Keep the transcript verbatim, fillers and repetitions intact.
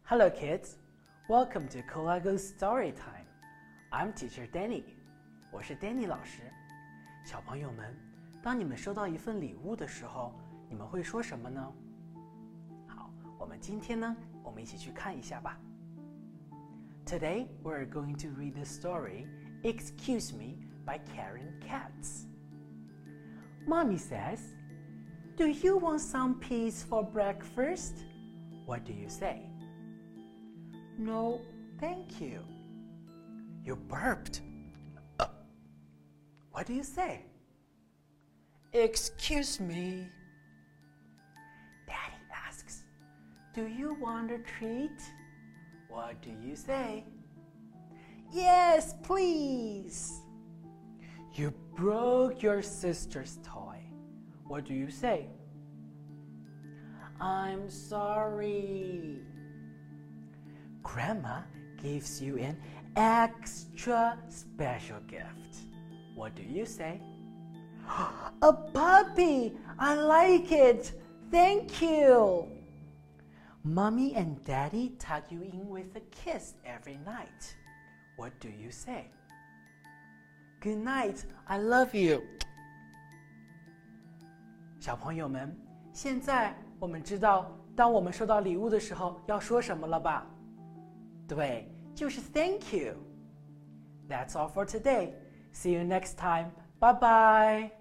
Hello kids, welcome to Kolago's Story Time. I'm Teacher Danny. 我是 Danny 老师。小朋友们，当你们收到一份礼物的时候，你们会说什么呢？好，我们今天呢，我们一起去看一下吧。Today we're going to read the story Excuse Me by Karen Katz. Mommy says, "Do you want some peas for breakfast?" What do you say? No, thank you. You burped. Uh, what do you say? Excuse me. Daddy asks, "Do you want a treat?" What do you say? Yes, please. You broke your sister's toy. What do you say? I'm sorry. Grandma gives you an extra special gift. What do you say? A puppy! I like it! Thank you! Mommy and Daddy tuck you in with a kiss every night. What do you say? Good night, I love you. 小朋友们，现在我们知道，当我们收到礼物的时候要说什么了吧？对，就是 Thank you. That's all for today. See you next time. Bye bye.